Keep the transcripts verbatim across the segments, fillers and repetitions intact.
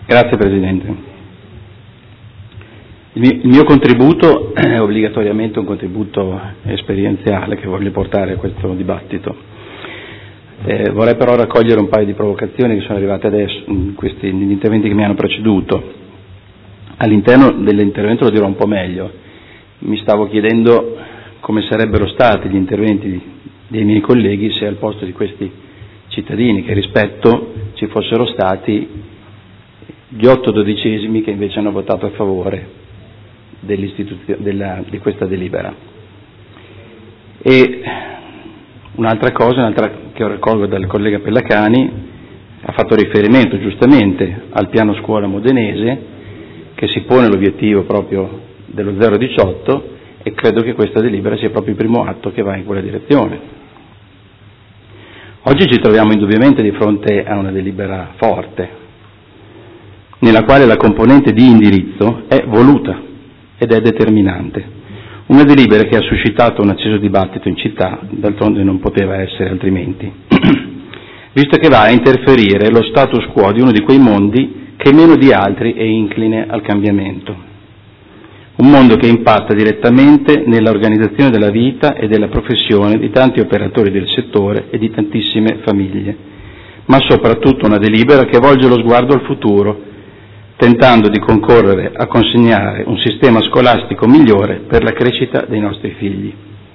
Grazie Presidente. Il mio, il mio contributo è obbligatoriamente un contributo esperienziale che voglio portare a questo dibattito. Eh, vorrei però raccogliere un paio di provocazioni che sono arrivate adesso, in questi, negli interventi che mi hanno preceduto. All'interno dell'intervento lo dirò un po' meglio. Mi stavo chiedendo come sarebbero stati gli interventi dei miei colleghi se al posto di questi cittadini che rispetto ci fossero stati gli otto dodicesimi che invece hanno votato a favore della, di questa delibera. E un'altra cosa, un'altra che ho raccolgo dal collega Pellacani, ha fatto riferimento giustamente al piano scuola modenese che si pone l'obiettivo proprio dello zero diciotto e credo che questa delibera sia proprio il primo atto che va in quella direzione. Oggi ci troviamo indubbiamente di fronte a una delibera forte, nella quale la componente di indirizzo è voluta ed è determinante. Una delibera che ha suscitato un acceso dibattito in città, d'altronde non poteva essere altrimenti, visto che va a interferire lo status quo di uno di quei mondi che meno di altri è incline al cambiamento. Un mondo che impatta direttamente nell'organizzazione della vita e della professione di tanti operatori del settore e di tantissime famiglie, ma soprattutto una delibera che volge lo sguardo al futuro, tentando di concorrere a consegnare un sistema scolastico migliore per la crescita dei nostri figli.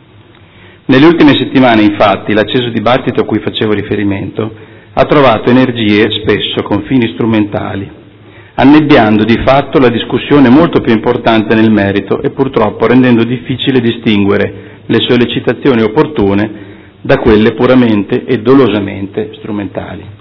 Nelle ultime settimane, infatti, l'acceso dibattito a cui facevo riferimento ha trovato energie spesso con fini strumentali, annebbiando di fatto la discussione molto più importante nel merito e purtroppo rendendo difficile distinguere le sollecitazioni opportune da quelle puramente e dolosamente strumentali.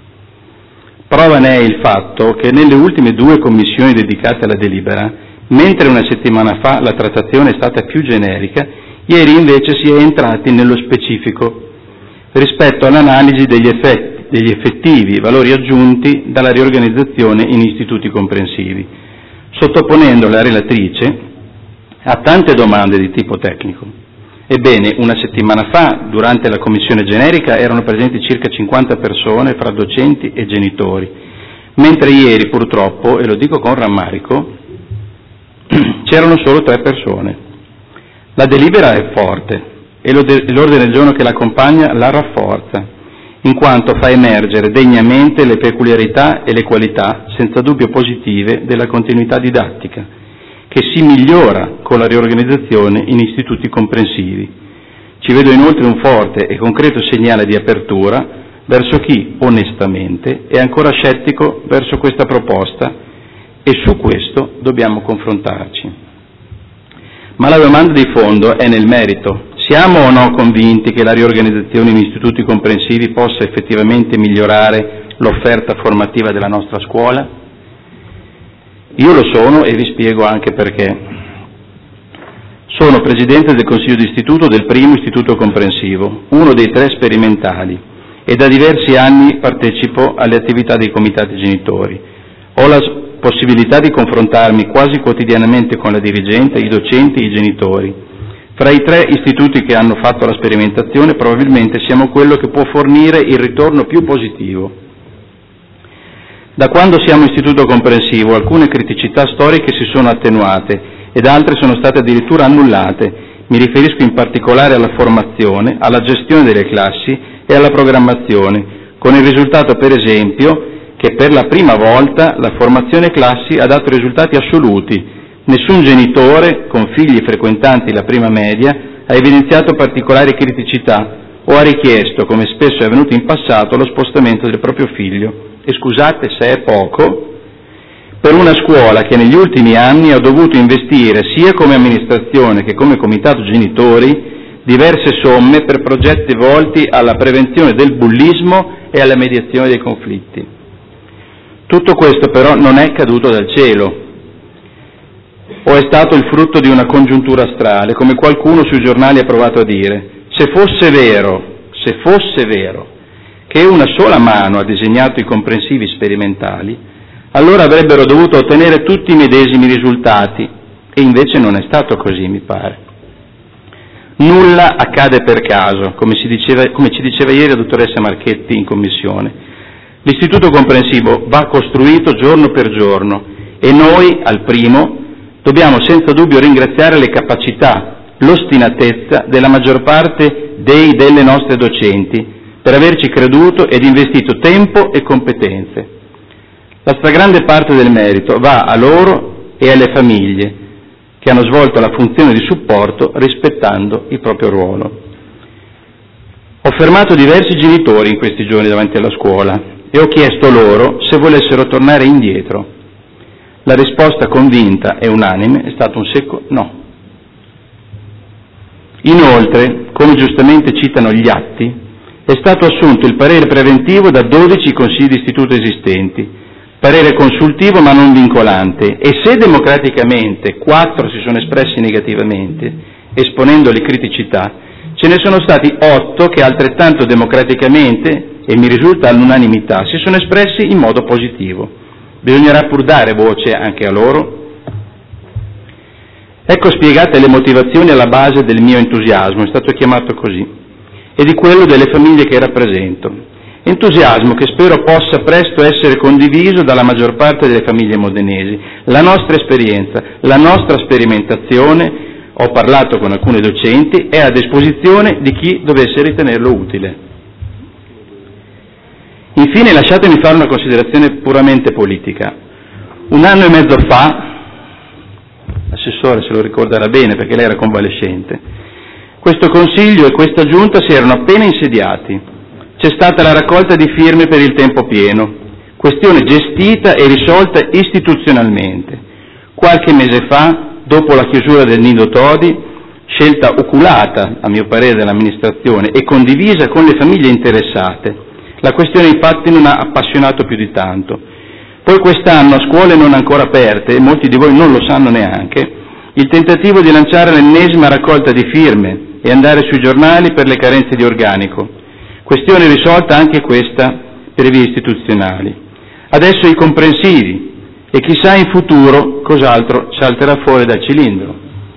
Prova ne è il fatto che nelle ultime due commissioni dedicate alla delibera, mentre una settimana fa la trattazione è stata più generica, ieri invece si è entrati nello specifico rispetto all'analisi degli effetti, degli effettivi valori aggiunti dalla riorganizzazione in istituti comprensivi, sottoponendo la relatrice a tante domande di tipo tecnico. Ebbene, una settimana fa, durante la commissione generica, erano presenti circa cinquanta persone fra docenti e genitori, mentre ieri purtroppo, e lo dico con rammarico, c'erano solo tre persone. La delibera è forte e l'ordine del giorno che l'accompagna la rafforza, in quanto fa emergere degnamente le peculiarità e le qualità, senza dubbio positive, della continuità didattica, che si migliora con la riorganizzazione in istituti comprensivi. Ci vedo inoltre un forte e concreto segnale di apertura verso chi, onestamente, è ancora scettico verso questa proposta e su questo dobbiamo confrontarci. Ma la domanda di fondo è nel merito. Siamo o no convinti che la riorganizzazione in istituti comprensivi possa effettivamente migliorare l'offerta formativa della nostra scuola? Io lo sono e vi spiego anche perché. Sono presidente del Consiglio d'istituto del primo istituto comprensivo, uno dei tre sperimentali, e da diversi anni partecipo alle attività dei comitati genitori. Ho la possibilità di confrontarmi quasi quotidianamente con la dirigente, i docenti e i genitori. Fra i tre istituti che hanno fatto la sperimentazione probabilmente siamo quello che può fornire il ritorno più positivo. Da quando siamo istituto comprensivo alcune criticità storiche si sono attenuate ed altre sono state addirittura annullate. Mi riferisco in particolare alla formazione, alla gestione delle classi e alla programmazione, con il risultato per esempio che per la prima volta la formazione classi ha dato risultati assoluti. Nessun genitore con figli frequentanti la prima media ha evidenziato particolari criticità o ha richiesto, come spesso è avvenuto in passato, lo spostamento del proprio figlio. E scusate se è poco, per una scuola che negli ultimi anni ha dovuto investire sia come amministrazione che come comitato genitori diverse somme per progetti volti alla prevenzione del bullismo e alla mediazione dei conflitti. Tutto questo però non è caduto dal cielo o è stato il frutto di una congiuntura astrale, come qualcuno sui giornali ha provato a dire. Se fosse vero, se fosse vero che una sola mano ha disegnato i comprensivi sperimentali, allora avrebbero dovuto ottenere tutti i medesimi risultati, e invece non è stato così, mi pare. Nulla accade per caso, come, si diceva, come ci diceva ieri la dottoressa Marchetti in commissione. L'istituto comprensivo va costruito giorno per giorno e noi, al primo, dobbiamo senza dubbio ringraziare le capacità, l'ostinatezza della maggior parte dei delle nostre docenti per averci creduto ed investito tempo e competenze. La stragrande parte del merito va a loro e alle famiglie che hanno svolto la funzione di supporto rispettando il proprio ruolo. Ho fermato diversi genitori in questi giorni davanti alla scuola e ho chiesto loro se volessero tornare indietro. La risposta convinta e unanime è stato un secco no. Inoltre, come giustamente citano gli atti, è stato assunto il parere preventivo da dodici consigli di istituto esistenti, parere consultivo ma non vincolante, e se democraticamente quattro si sono espressi negativamente, esponendo le criticità, ce ne sono stati otto che altrettanto democraticamente, e mi risulta all'unanimità, si sono espressi in modo positivo. Bisognerà pur dare voce anche a loro. Ecco spiegate le motivazioni alla base del mio entusiasmo, è stato chiamato così, e di quello delle famiglie che rappresento. Entusiasmo che spero possa presto essere condiviso dalla maggior parte delle famiglie modenesi. La nostra esperienza, la nostra sperimentazione, ho parlato con alcuni docenti, è a disposizione di chi dovesse ritenerlo utile. Infine lasciatemi fare una considerazione puramente politica. Un anno e mezzo fa, l'assessore se lo ricorderà bene perché lei era convalescente, questo Consiglio e questa Giunta si erano appena insediati. C'è stata la raccolta di firme per il tempo pieno, questione gestita e risolta istituzionalmente. Qualche mese fa, dopo la chiusura del Nido Todi, scelta oculata, a mio parere, dall'amministrazione e condivisa con le famiglie interessate, la questione infatti non ha appassionato più di tanto. Poi quest'anno, a scuole non ancora aperte, e molti di voi non lo sanno neanche, il tentativo di lanciare l'ennesima raccolta di firme e andare sui giornali per le carenze di organico. Questione risolta anche questa per le vie istituzionali. Adesso i comprensivi e chissà in futuro cos'altro salterà fuori dal cilindro.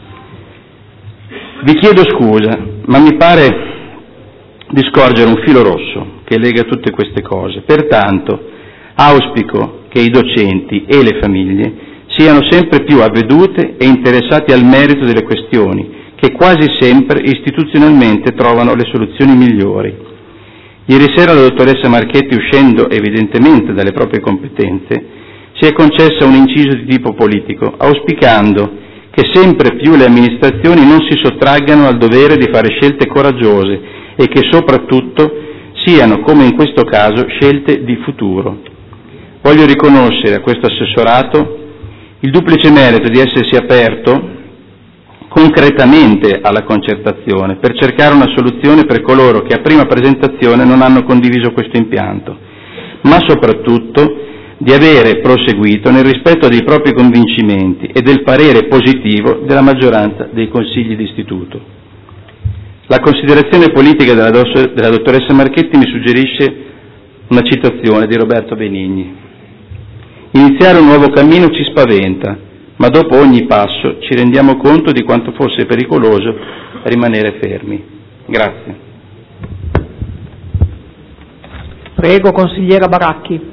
Vi chiedo scusa, ma mi pare di scorgere un filo rosso che lega tutte queste cose. Pertanto auspico che i docenti e le famiglie siano sempre più avvedute e interessati al merito delle questioni, che quasi sempre istituzionalmente trovano le soluzioni migliori. Ieri sera la dottoressa Marchetti, uscendo evidentemente dalle proprie competenze, si è concessa un inciso di tipo politico, auspicando che sempre più le amministrazioni non si sottraggano al dovere di fare scelte coraggiose e che soprattutto siano, come in questo caso, scelte di futuro. Voglio riconoscere a questo assessorato il duplice merito di essersi aperto concretamente alla concertazione per cercare una soluzione per coloro che a prima presentazione non hanno condiviso questo impianto, ma soprattutto di avere proseguito nel rispetto dei propri convincimenti e del parere positivo della maggioranza dei consigli di istituto. La considerazione politica della, della dottoressa Marchetti mi suggerisce una citazione di Roberto Benigni. Iniziare un nuovo cammino ci spaventa, ma dopo ogni passo ci rendiamo conto di quanto fosse pericoloso rimanere fermi. Grazie. Prego, consigliera Baracchi.